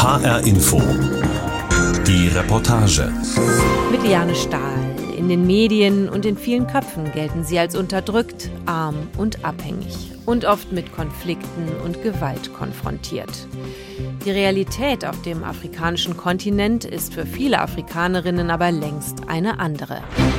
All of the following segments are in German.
HR Info. Die Reportage. Mit Liane Stahl. In den Medien und in vielen Köpfen gelten sie als unterdrückt, arm und abhängig und oft mit Konflikten und Gewalt konfrontiert. Die Realität auf dem afrikanischen Kontinent ist für viele Afrikanerinnen aber längst eine andere.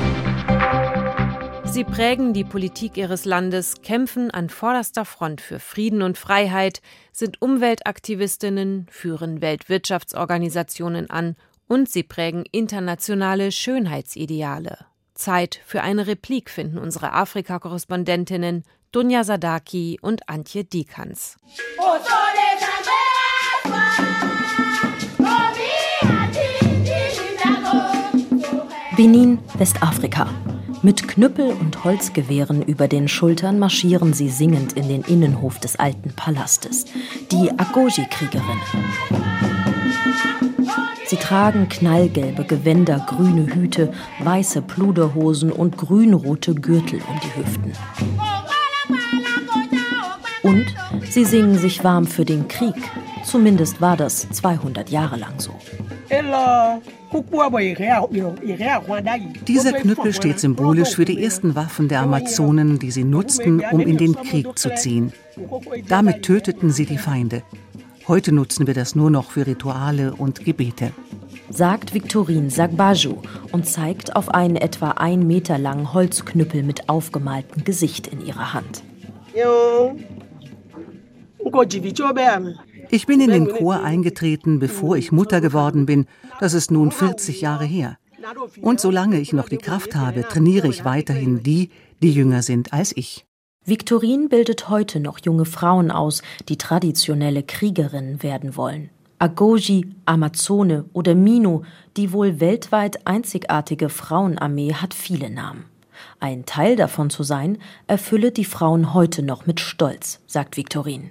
Sie prägen die Politik ihres Landes, kämpfen an vorderster Front für Frieden und Freiheit, sind Umweltaktivistinnen, führen Weltwirtschaftsorganisationen an und sie prägen internationale Schönheitsideale. Zeit für eine Replik finden unsere Afrika-Korrespondentinnen Dunja Sadaki und Antje Dikans. Benin, Westafrika. Mit Knüppel und Holzgewehren über den Schultern marschieren sie singend in den Innenhof des alten Palastes. Die Agoji-Kriegerinnen. Sie tragen knallgelbe Gewänder, grüne Hüte, weiße Pluderhosen und grünrote Gürtel um die Hüften. Und sie singen sich warm für den Krieg. Zumindest war das 200 Jahre lang so. Dieser Knüppel steht symbolisch für die ersten Waffen der Amazonen, die sie nutzten, um in den Krieg zu ziehen. Damit töteten sie die Feinde. Heute nutzen wir das nur noch für Rituale und Gebete. Sagt Victorine Sagbaju und zeigt auf einen etwa 1 Meter langen Holzknüppel mit aufgemaltem Gesicht in ihrer Hand. Ich bin in den Chor eingetreten, bevor ich Mutter geworden bin. Das ist nun 40 Jahre her. Und solange ich noch die Kraft habe, trainiere ich weiterhin die jünger sind als ich. Victorine bildet heute noch junge Frauen aus, die traditionelle Kriegerinnen werden wollen. Agoji, Amazone oder Mino, die wohl weltweit einzigartige Frauenarmee, hat viele Namen. Ein Teil davon zu sein, erfülle die Frauen heute noch mit Stolz, sagt Victorine.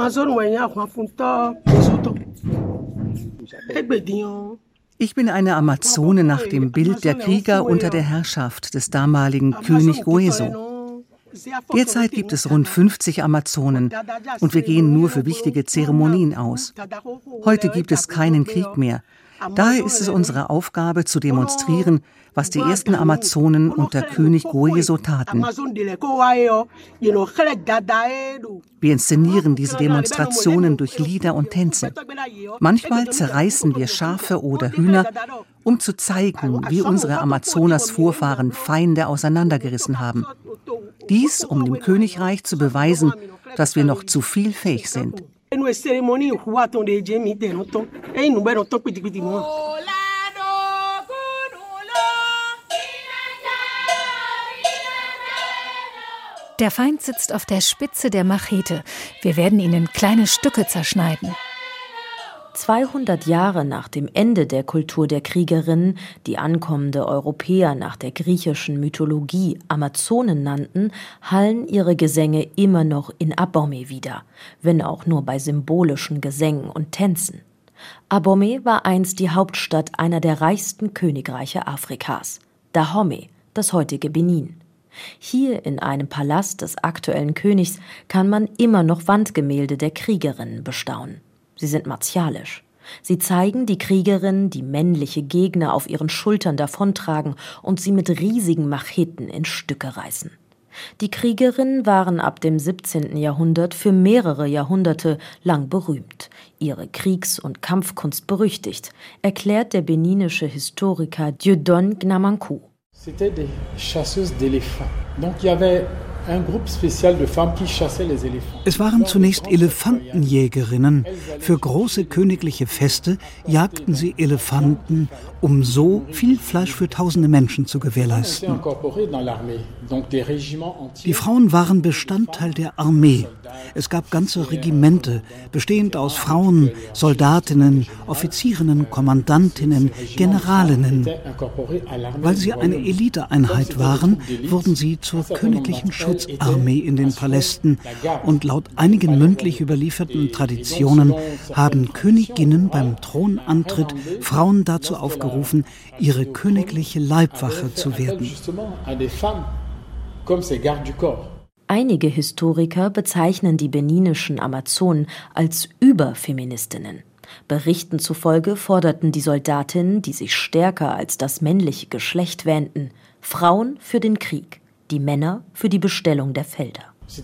Ich bin eine Amazone nach dem Bild der Krieger unter der Herrschaft des damaligen König Goeso. Derzeit gibt es rund 50 Amazonen und wir gehen nur für wichtige Zeremonien aus. Heute gibt es keinen Krieg mehr. Daher ist es unsere Aufgabe zu demonstrieren, was die ersten Amazonen unter König Goeso taten. Wir inszenieren diese Demonstrationen durch Lieder und Tänze. Manchmal zerreißen wir Schafe oder Hühner, um zu zeigen, wie unsere Amazonas-Vorfahren Feinde auseinandergerissen haben. Dies, um dem Königreich zu beweisen, dass wir noch zu viel fähig sind. Der Feind sitzt auf der Spitze der Machete. Wir werden ihn in kleine Stücke zerschneiden. 200 Jahre nach dem Ende der Kultur der Kriegerinnen, die ankommende Europäer nach der griechischen Mythologie Amazonen nannten, hallen ihre Gesänge immer noch in Abomey wieder, wenn auch nur bei symbolischen Gesängen und Tänzen. Abomey war einst die Hauptstadt einer der reichsten Königreiche Afrikas, Dahomey, das heutige Benin. Hier in einem Palast des aktuellen Königs kann man immer noch Wandgemälde der Kriegerinnen bestaunen. Sie sind martialisch. Sie zeigen die Kriegerinnen, die männliche Gegner auf ihren Schultern davontragen und sie mit riesigen Macheten in Stücke reißen. Die Kriegerinnen waren ab dem 17. Jahrhundert für mehrere Jahrhunderte lang berühmt, ihre Kriegs- und Kampfkunst berüchtigt, erklärt der beninische Historiker Dieudonne Gnamankou. C'était des chasseuses d'éléphants. Donc il y avait un groupe spécial de femmes qui chassaient les éléphants. Es waren zunächst Elefantenjägerinnen. Für große königliche Feste jagten sie Elefanten, um so viel Fleisch für tausende Menschen zu gewährleisten. Die Frauen waren Bestandteil der Armee. Es gab ganze Regimente, bestehend aus Frauen, Soldatinnen, Offizierinnen, Kommandantinnen, Generalinnen. Weil sie eine Eliteeinheit waren, wurden sie zur königlichen Schutzarmee in den Palästen. Und laut einigen mündlich überlieferten Traditionen haben Königinnen beim Thronantritt Frauen dazu aufgerufen, ihre königliche Leibwache zu werden. Einige Historiker bezeichnen die beninischen Amazonen als Überfeministinnen. Berichten zufolge forderten die Soldatinnen, die sich stärker als das männliche Geschlecht wähnten, Frauen für den Krieg, die Männer für die Bestellung der Felder.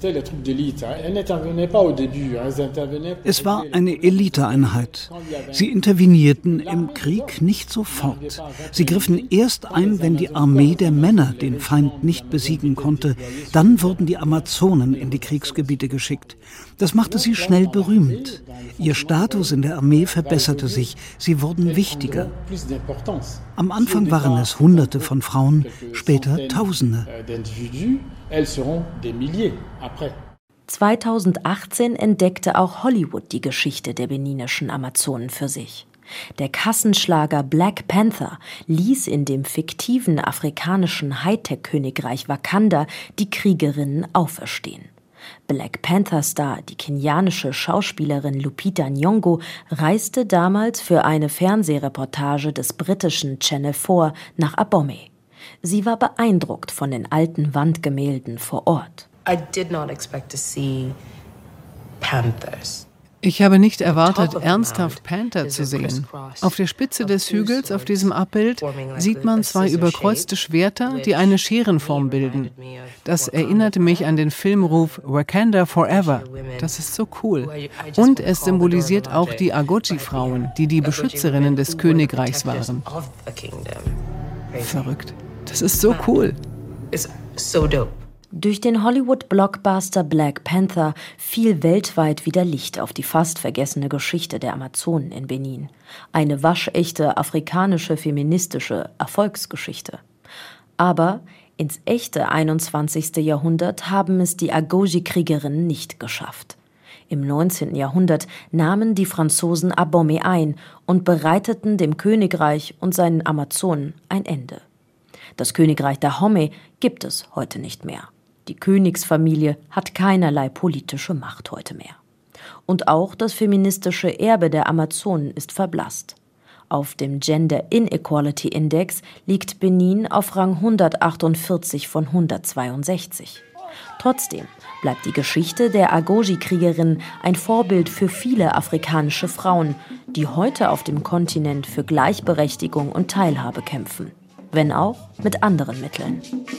Es war eine Eliteeinheit. Sie intervenierten im Krieg nicht sofort. Sie griffen erst ein, wenn die Armee der Männer den Feind nicht besiegen konnte. Dann wurden die Amazonen in die Kriegsgebiete geschickt. Das machte sie schnell berühmt. Ihr Status in der Armee verbesserte sich. Sie wurden wichtiger. Am Anfang waren es Hunderte von Frauen, später Tausende. 2018 entdeckte auch Hollywood die Geschichte der beninischen Amazonen für sich. Der Kassenschlager Black Panther ließ in dem fiktiven afrikanischen Hightech-Königreich Wakanda die Kriegerinnen auferstehen. Black Panther-Star, die kenianische Schauspielerin Lupita Nyong'o, reiste damals für eine Fernsehreportage des britischen Channel 4 nach Abomey. Sie war beeindruckt von den alten Wandgemälden vor Ort. Ich habe nicht erwartet, ernsthaft Panther zu sehen. Auf der Spitze des Hügels auf diesem Abbild sieht man zwei überkreuzte Schwerter, die eine Scherenform bilden. Das erinnerte mich an den Filmruf Wakanda Forever. Das ist so cool. Und es symbolisiert auch die Agoji-Frauen, die die Beschützerinnen des Königreichs waren. Verrückt. Das ist so cool. Durch den Hollywood-Blockbuster Black Panther fiel weltweit wieder Licht auf die fast vergessene Geschichte der Amazonen in Benin. Eine waschechte afrikanische feministische Erfolgsgeschichte. Aber ins echte 21. Jahrhundert haben es die Agoji-Kriegerinnen nicht geschafft. Im 19. Jahrhundert nahmen die Franzosen Abomey ein und bereiteten dem Königreich und seinen Amazonen ein Ende. Das Königreich Dahomey gibt es heute nicht mehr. Die Königsfamilie hat keinerlei politische Macht heute mehr. Und auch das feministische Erbe der Amazonen ist verblasst. Auf dem Gender Inequality Index liegt Benin auf Rang 148 von 162. Trotzdem bleibt die Geschichte der Agoji-Kriegerinnen ein Vorbild für viele afrikanische Frauen, die heute auf dem Kontinent für Gleichberechtigung und Teilhabe kämpfen. Wenn auch mit anderen Mitteln.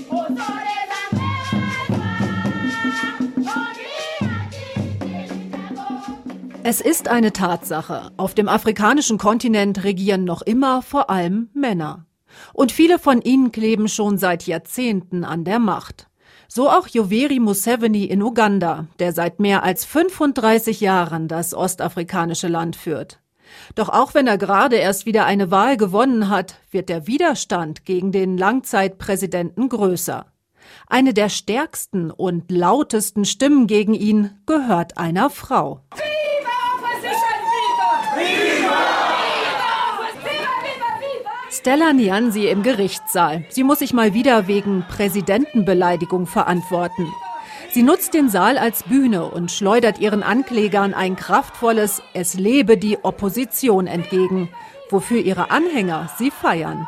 Es ist eine Tatsache, auf dem afrikanischen Kontinent regieren noch immer vor allem Männer. Und viele von ihnen kleben schon seit Jahrzehnten an der Macht. So auch Yoweri Museveni in Uganda, der seit mehr als 35 Jahren das ostafrikanische Land führt. Doch auch wenn er gerade erst wieder eine Wahl gewonnen hat, wird der Widerstand gegen den Langzeitpräsidenten größer. Eine der stärksten und lautesten Stimmen gegen ihn gehört einer Frau. Stella Nyanzi im Gerichtssaal. Sie muss sich mal wieder wegen Präsidentenbeleidigung verantworten. Sie nutzt den Saal als Bühne und schleudert ihren Anklägern ein kraftvolles "Es lebe die Opposition" entgegen, wofür ihre Anhänger sie feiern.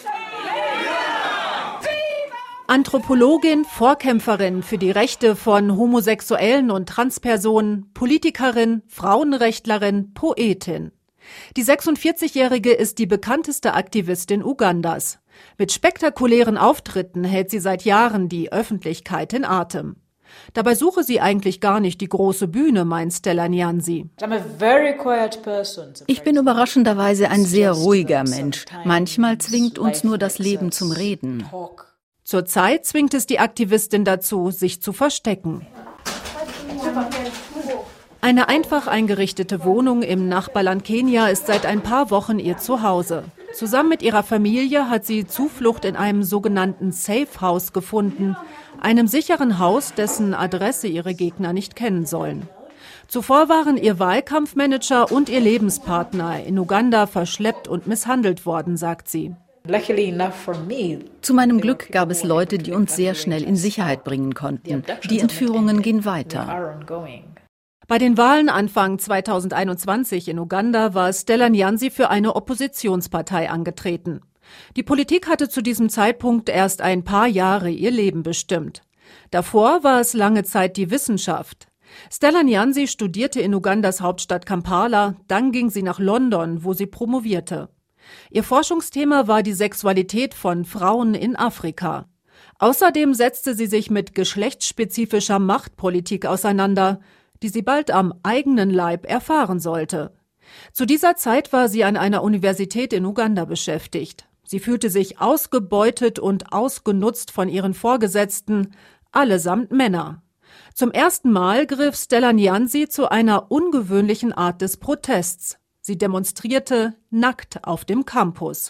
Anthropologin, Vorkämpferin für die Rechte von Homosexuellen und Transpersonen, Politikerin, Frauenrechtlerin, Poetin. Die 46-Jährige ist die bekannteste Aktivistin Ugandas. Mit spektakulären Auftritten hält sie seit Jahren die Öffentlichkeit in Atem. Dabei suche sie eigentlich gar nicht die große Bühne, meint Stella Nyanzi. Ich bin überraschenderweise ein sehr ruhiger Mensch. Manchmal zwingt uns nur das Leben zum Reden. Zurzeit zwingt es die Aktivistin dazu, sich zu verstecken. Eine einfach eingerichtete Wohnung im Nachbarland Kenia ist seit ein paar Wochen ihr Zuhause. Zusammen mit ihrer Familie hat sie Zuflucht in einem sogenannten Safe House gefunden, einem sicheren Haus, dessen Adresse ihre Gegner nicht kennen sollen. Zuvor waren ihr Wahlkampfmanager und ihr Lebenspartner in Uganda verschleppt und misshandelt worden, sagt sie. Zu meinem Glück gab es Leute, die uns sehr schnell in Sicherheit bringen konnten. Die Entführungen gehen weiter. Bei den Wahlen Anfang 2021 in Uganda war Stella Nyanzi für eine Oppositionspartei angetreten. Die Politik hatte zu diesem Zeitpunkt erst ein paar Jahre ihr Leben bestimmt. Davor war es lange Zeit die Wissenschaft. Stella Nyanzi studierte in Ugandas Hauptstadt Kampala, dann ging sie nach London, wo sie promovierte. Ihr Forschungsthema war die Sexualität von Frauen in Afrika. Außerdem setzte sie sich mit geschlechtsspezifischer Machtpolitik auseinander, die sie bald am eigenen Leib erfahren sollte. Zu dieser Zeit war sie an einer Universität in Uganda beschäftigt. Sie fühlte sich ausgebeutet und ausgenutzt von ihren Vorgesetzten, allesamt Männer. Zum ersten Mal griff Stella Nyanzi zu einer ungewöhnlichen Art des Protests. Sie demonstrierte nackt auf dem Campus.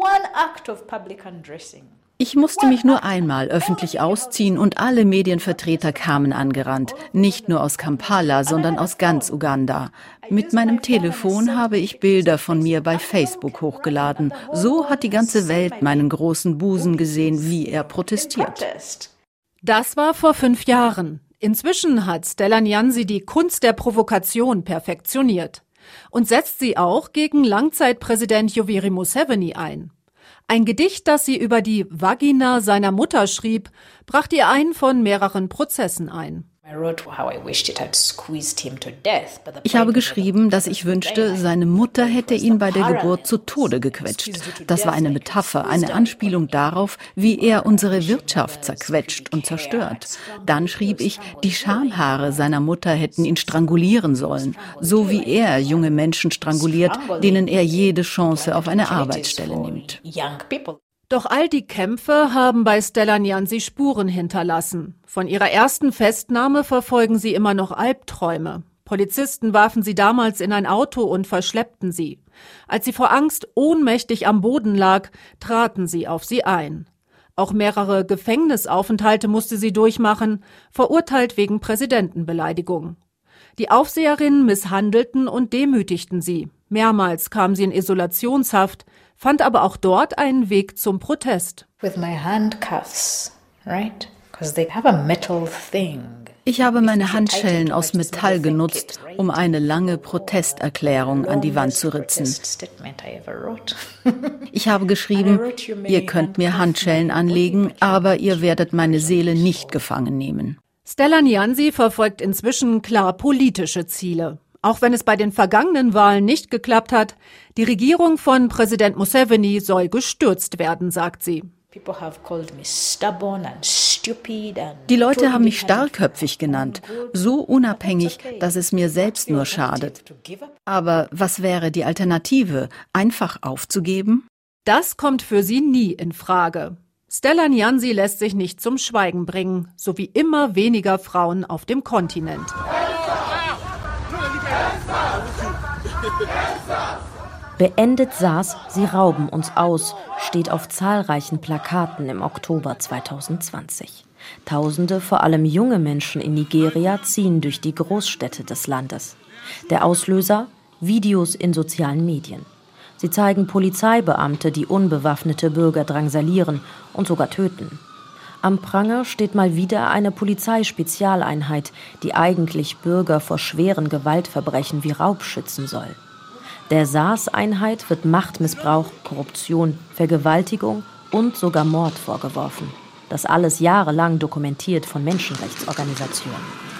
Ich musste mich nur einmal öffentlich ausziehen und alle Medienvertreter kamen angerannt. Nicht nur aus Kampala, sondern aus ganz Uganda. Mit meinem Telefon habe ich Bilder von mir bei Facebook hochgeladen. So hat die ganze Welt meinen großen Busen gesehen, wie er protestiert. Das war vor 5 Jahren. Inzwischen hat Stella Nyanzi die Kunst der Provokation perfektioniert und setzt sie auch gegen Langzeitpräsident Yoweri Museveni ein. Ein Gedicht, das sie über die Vagina seiner Mutter schrieb, brachte ihr einen von mehreren Prozessen ein. Ich habe geschrieben, dass ich wünschte, seine Mutter hätte ihn bei der Geburt zu Tode gequetscht. Das war eine Metapher, eine Anspielung darauf, wie er unsere Wirtschaft zerquetscht und zerstört. Dann schrieb ich, die Schamhaare seiner Mutter hätten ihn strangulieren sollen, so wie er junge Menschen stranguliert, denen er jede Chance auf eine Arbeitsstelle nimmt. Doch all die Kämpfe haben bei Stella Nyanzi Spuren hinterlassen. Von ihrer ersten Festnahme verfolgen sie immer noch Albträume. Polizisten warfen sie damals in ein Auto und verschleppten sie. Als sie vor Angst ohnmächtig am Boden lag, traten sie auf sie ein. Auch mehrere Gefängnisaufenthalte musste sie durchmachen, verurteilt wegen Präsidentenbeleidigung. Die Aufseherinnen misshandelten und demütigten sie. Mehrmals kam sie in Isolationshaft, fand aber auch dort einen Weg zum Protest. Ich habe meine Handschellen aus Metall genutzt, um eine lange Protesterklärung an die Wand zu ritzen. Ich habe geschrieben, ihr könnt mir Handschellen anlegen, aber ihr werdet meine Seele nicht gefangen nehmen. Stella Nyanzi verfolgt inzwischen klar politische Ziele. Auch wenn es bei den vergangenen Wahlen nicht geklappt hat, die Regierung von Präsident Museveni soll gestürzt werden, sagt sie. Die Leute haben mich starrköpfig genannt, so unabhängig, dass es mir selbst nur schadet. Aber was wäre die Alternative? Einfach aufzugeben? Das kommt für sie nie in Frage. Stella Nyanzi lässt sich nicht zum Schweigen bringen, so wie immer weniger Frauen auf dem Kontinent. Beendet SARS, sie rauben uns aus, steht auf zahlreichen Plakaten im Oktober 2020. Tausende, vor allem junge Menschen in Nigeria, ziehen durch die Großstädte des Landes. Der Auslöser? Videos in sozialen Medien. Sie zeigen Polizeibeamte, die unbewaffnete Bürger drangsalieren und sogar töten. Am Pranger steht mal wieder eine Polizeispezialeinheit, die eigentlich Bürger vor schweren Gewaltverbrechen wie Raub schützen soll. Der SARS-Einheit wird Machtmissbrauch, Korruption, Vergewaltigung und sogar Mord vorgeworfen. Das alles jahrelang dokumentiert von Menschenrechtsorganisationen.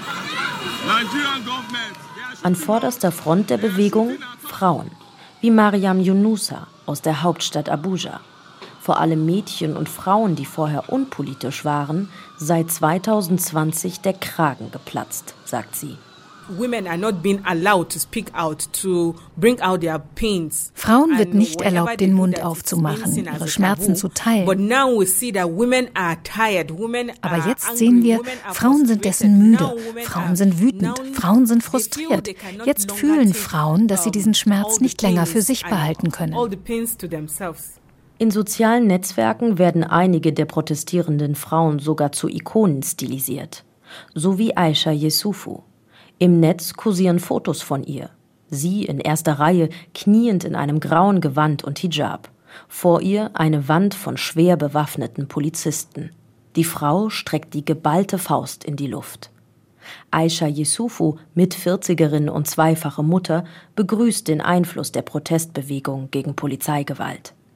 An vorderster Front der Bewegung Frauen, wie Mariam Yunusa aus der Hauptstadt Abuja. Vor allem Mädchen und Frauen, die vorher unpolitisch waren, seit 2020 der Kragen geplatzt, sagt sie. Frauen wird nicht erlaubt, den Mund aufzumachen, ihre Schmerzen zu teilen. Aber jetzt sehen wir, Frauen sind dessen müde, Frauen sind wütend, Frauen sind frustriert. Jetzt fühlen Frauen, dass sie diesen Schmerz nicht länger für sich behalten können. In sozialen Netzwerken werden einige der protestierenden Frauen sogar zu Ikonen stilisiert. So wie Aisha Yesufu. Im Netz kursieren Fotos von ihr. Sie in erster Reihe, kniend in einem grauen Gewand und Hijab. Vor ihr eine Wand von schwer bewaffneten Polizisten. Die Frau streckt die geballte Faust in die Luft. Aisha Yesufu, Mit-40erin und zweifache Mutter, begrüßt den Einfluss der Protestbewegung gegen Polizeigewalt.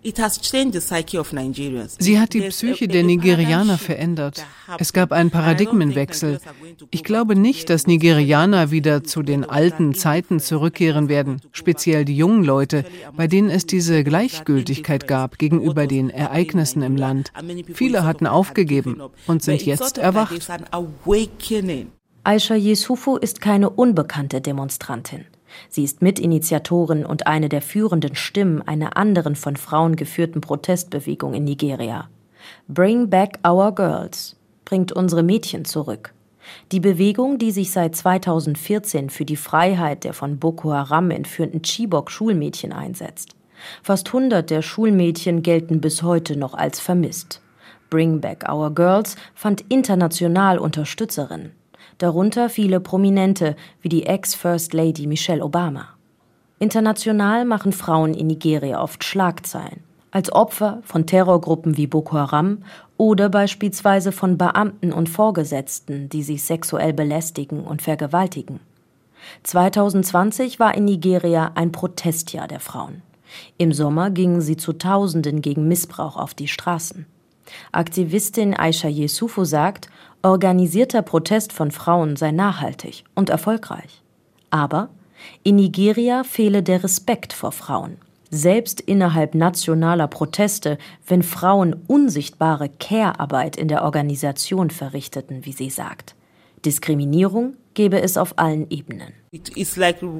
Sie hat die Psyche der Nigerianer verändert. Es gab einen Paradigmenwechsel. Ich glaube nicht, dass Nigerianer wieder zu den alten Zeiten zurückkehren werden, speziell die jungen Leute, bei denen es diese Gleichgültigkeit gab gegenüber den Ereignissen im Land. Viele hatten aufgegeben und sind jetzt erwacht. Aisha Yesufu ist keine unbekannte Demonstrantin. Sie ist Mitinitiatorin und eine der führenden Stimmen einer anderen von Frauen geführten Protestbewegung in Nigeria. Bring Back Our Girls, bringt unsere Mädchen zurück. Die Bewegung, die sich seit 2014 für die Freiheit der von Boko Haram entführten Chibok-Schulmädchen einsetzt. Fast 100 der Schulmädchen gelten bis heute noch als vermisst. Bring Back Our Girls fand international Unterstützerinnen. Darunter viele Prominente wie die Ex-First Lady Michelle Obama. International machen Frauen in Nigeria oft Schlagzeilen, als Opfer von Terrorgruppen wie Boko Haram oder beispielsweise von Beamten und Vorgesetzten, die sie sexuell belästigen und vergewaltigen. 2020 war in Nigeria ein Protestjahr der Frauen. Im Sommer gingen sie zu Tausenden gegen Missbrauch auf die Straßen. Aktivistin Aisha Yesufu sagt, organisierter Protest von Frauen sei nachhaltig und erfolgreich. Aber in Nigeria fehle der Respekt vor Frauen. Selbst innerhalb nationaler Proteste, wenn Frauen unsichtbare Care-Arbeit in der Organisation verrichteten, wie sie sagt. Diskriminierung gäbe es auf allen Ebenen. Es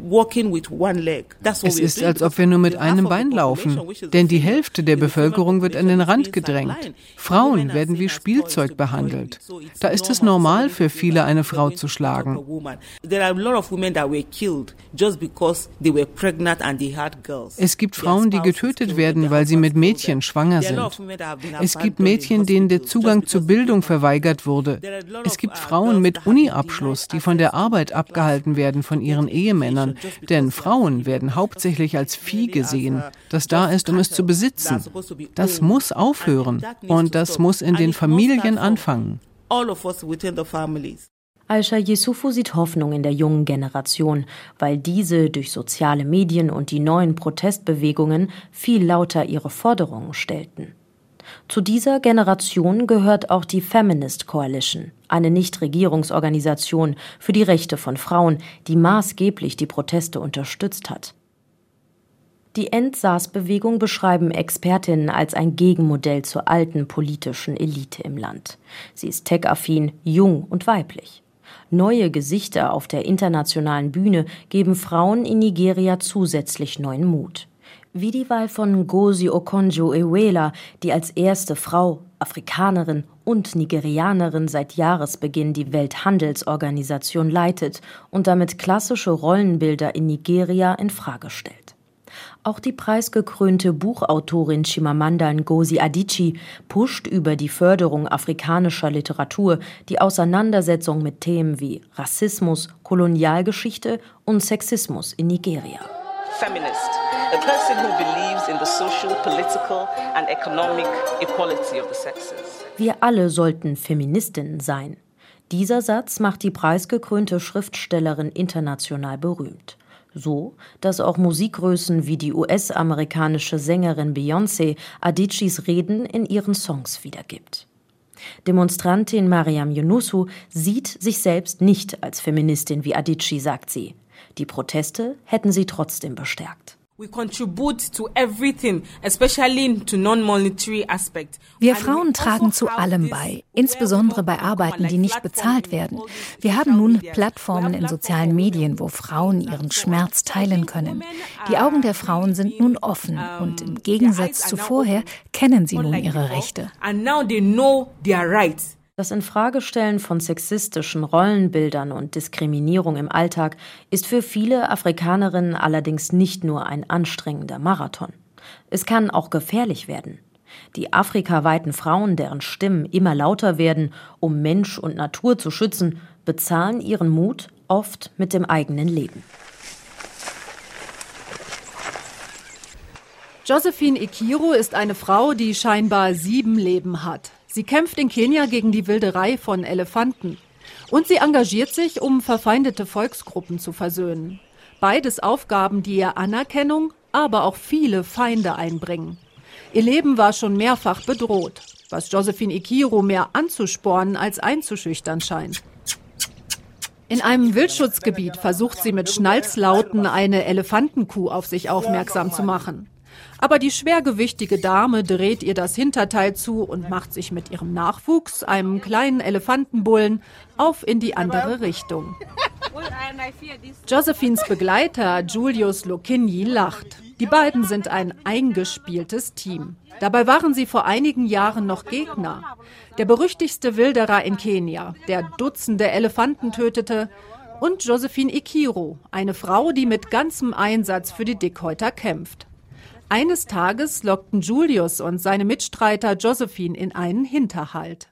ist, als ob wir nur mit einem Bein laufen, denn die Hälfte der Bevölkerung wird an den Rand gedrängt. Frauen werden wie Spielzeug behandelt. Da ist es normal für viele, eine Frau zu schlagen. Es gibt Frauen, die getötet werden, weil sie mit Mädchen schwanger sind. Es gibt Mädchen, denen der Zugang zur Bildung verweigert wurde. Es gibt Frauen mit Uni-Abschluss, die von der Arbeit abgehalten werden von ihren Ehemännern, denn Frauen werden hauptsächlich als Vieh gesehen, das da ist, um es zu besitzen. Das muss aufhören und das muss in den Familien anfangen. Aisha Yesufu sieht Hoffnung in der jungen Generation, weil diese durch soziale Medien und die neuen Protestbewegungen viel lauter ihre Forderungen stellten. Zu dieser Generation gehört auch die Feminist Coalition, eine Nichtregierungsorganisation für die Rechte von Frauen, die maßgeblich die Proteste unterstützt hat. Die End-SARS-Bewegung beschreiben Expertinnen als ein Gegenmodell zur alten politischen Elite im Land. Sie ist tech-affin, jung und weiblich. Neue Gesichter auf der internationalen Bühne geben Frauen in Nigeria zusätzlich neuen Mut. Wie die Wahl von Ngozi Okonjo-Iweala, die als erste Frau, Afrikanerin und Nigerianerin seit Jahresbeginn die Welthandelsorganisation leitet und damit klassische Rollenbilder in Nigeria in Frage stellt. Auch die preisgekrönte Buchautorin Chimamanda Ngozi Adichie pusht über die Förderung afrikanischer Literatur die Auseinandersetzung mit Themen wie Rassismus, Kolonialgeschichte und Sexismus in Nigeria. Feminist, a person who believes in the social, political and economic equality of the sexes. Wir alle sollten Feministinnen sein. Dieser Satz macht die preisgekrönte Schriftstellerin international berühmt. So, dass auch Musikgrößen wie die US-amerikanische Sängerin Beyoncé Adichies Reden in ihren Songs wiedergibt. Demonstrantin Mariam Yunusu sieht sich selbst nicht als Feministin wie Adichie, sagt sie. Die Proteste hätten sie trotzdem bestärkt. Wir Frauen tragen zu allem bei, insbesondere bei Arbeiten, die nicht bezahlt werden. Wir haben nun Plattformen in sozialen Medien, wo Frauen ihren Schmerz teilen können. Die Augen der Frauen sind nun offen und im Gegensatz zu vorher kennen sie nun ihre Rechte. Das Infragestellen von sexistischen Rollenbildern und Diskriminierung im Alltag ist für viele Afrikanerinnen allerdings nicht nur ein anstrengender Marathon. Es kann auch gefährlich werden. Die afrikaweiten Frauen, deren Stimmen immer lauter werden, um Mensch und Natur zu schützen, bezahlen ihren Mut oft mit dem eigenen Leben. Josephine Ikiro ist eine Frau, die scheinbar 7 Leben hat. Sie kämpft in Kenia gegen die Wilderei von Elefanten. Und sie engagiert sich, um verfeindete Volksgruppen zu versöhnen. Beides Aufgaben, die ihr Anerkennung, aber auch viele Feinde einbringen. Ihr Leben war schon mehrfach bedroht, was Josephine Ikiru mehr anzuspornen als einzuschüchtern scheint. In einem Wildschutzgebiet versucht sie mit Schnalzlauten eine Elefantenkuh auf sich aufmerksam zu machen. Aber die schwergewichtige Dame dreht ihr das Hinterteil zu und macht sich mit ihrem Nachwuchs, einem kleinen Elefantenbullen, auf in die andere Richtung. Josephines Begleiter Julius Lokinyi lacht. Die beiden sind ein eingespieltes Team. Dabei waren sie vor einigen Jahren noch Gegner. Der berüchtigste Wilderer in Kenia, der Dutzende Elefanten tötete, und Josephine Ikiru, eine Frau, die mit ganzem Einsatz für die Dickhäuter kämpft. Eines Tages lockten Julius und seine Mitstreiter Josephine in einen Hinterhalt.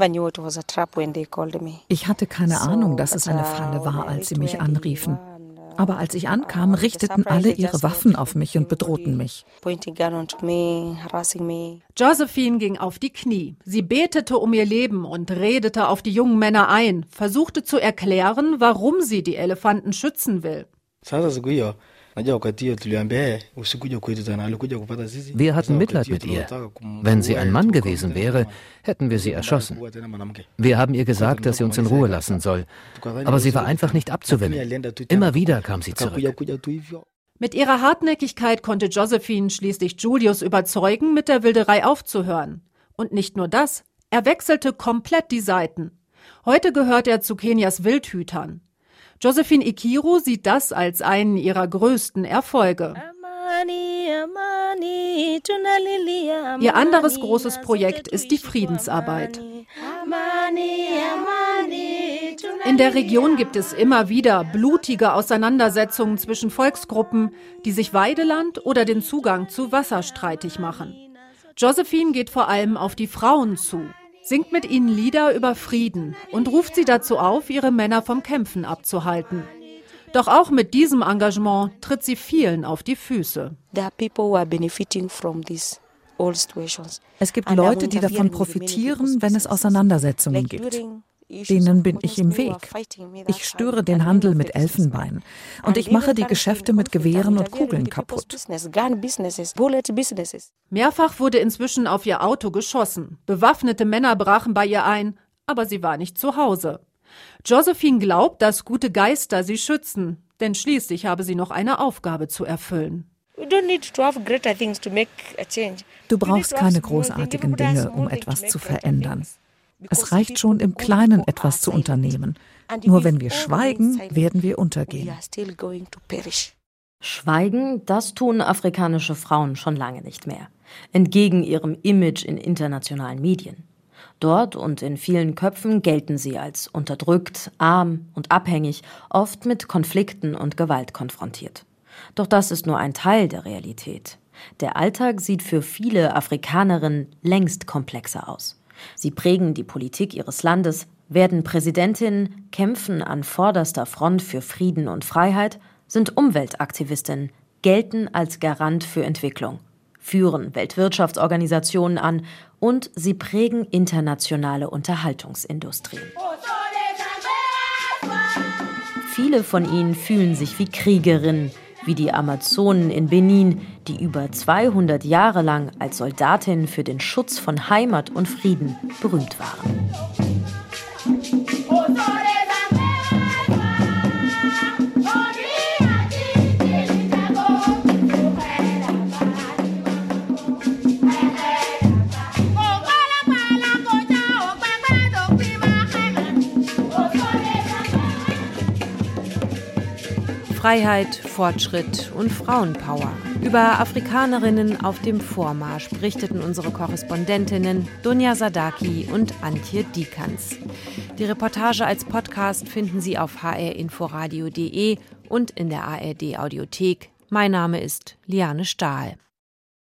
Ich hatte keine Ahnung, dass es eine Falle war, als sie mich anriefen. Aber als ich ankam, richteten alle ihre Waffen auf mich und bedrohten mich. Josephine ging auf die Knie. Sie betete um ihr Leben und redete auf die jungen Männer ein, versuchte zu erklären, warum sie die Elefanten schützen will. Wir hatten Mitleid mit ihr. Wenn sie ein Mann gewesen wäre, hätten wir sie erschossen. Wir haben ihr gesagt, dass sie uns in Ruhe lassen soll. Aber sie war einfach nicht abzuwimmeln. Immer wieder kam sie zurück. Mit ihrer Hartnäckigkeit konnte Josephine schließlich Julius überzeugen, mit der Wilderei aufzuhören. Und nicht nur das, er wechselte komplett die Seiten. Heute gehört er zu Kenias Wildhütern. Josephine Ikiru sieht das als einen ihrer größten Erfolge. Ihr anderes großes Projekt ist die Friedensarbeit. In der Region gibt es immer wieder blutige Auseinandersetzungen zwischen Volksgruppen, die sich Weideland oder den Zugang zu Wasser streitig machen. Josephine geht vor allem auf die Frauen zu, singt mit ihnen Lieder über Frieden und ruft sie dazu auf, ihre Männer vom Kämpfen abzuhalten. Doch auch mit diesem Engagement tritt sie vielen auf die Füße. Es gibt Leute, die davon profitieren, wenn es Auseinandersetzungen gibt. Denen bin ich im Weg. Ich störe den Handel mit Elfenbein und ich mache die Geschäfte mit Gewehren und Kugeln kaputt. Mehrfach wurde inzwischen auf ihr Auto geschossen. Bewaffnete Männer brachen bei ihr ein, aber sie war nicht zu Hause. Josephine glaubt, dass gute Geister sie schützen, denn schließlich habe sie noch eine Aufgabe zu erfüllen. Du brauchst keine großartigen Dinge, um etwas zu verändern. Es reicht schon, im Kleinen etwas zu unternehmen. Nur wenn wir schweigen, werden wir untergehen. Schweigen, das tun afrikanische Frauen schon lange nicht mehr. Entgegen ihrem Image in internationalen Medien. Dort und in vielen Köpfen gelten sie als unterdrückt, arm und abhängig, oft mit Konflikten und Gewalt konfrontiert. Doch das ist nur ein Teil der Realität. Der Alltag sieht für viele Afrikanerinnen längst komplexer aus. Sie prägen die Politik ihres Landes, werden Präsidentinnen, kämpfen an vorderster Front für Frieden und Freiheit, sind Umweltaktivistinnen, gelten als Garant für Entwicklung, führen Weltwirtschaftsorganisationen an und sie prägen internationale Unterhaltungsindustrien. Viele von ihnen fühlen sich wie Kriegerinnen, wie die Amazonen in Benin, die über 200 Jahre lang als Soldatinnen für den Schutz von Heimat und Frieden berühmt waren. Freiheit, Fortschritt und Frauenpower. Über Afrikanerinnen auf dem Vormarsch berichteten unsere Korrespondentinnen Dunja Sadaki und Antje Dikans. Die Reportage als Podcast finden Sie auf hrinforadio.de und in der ARD Audiothek. Mein Name ist Liane Stahl.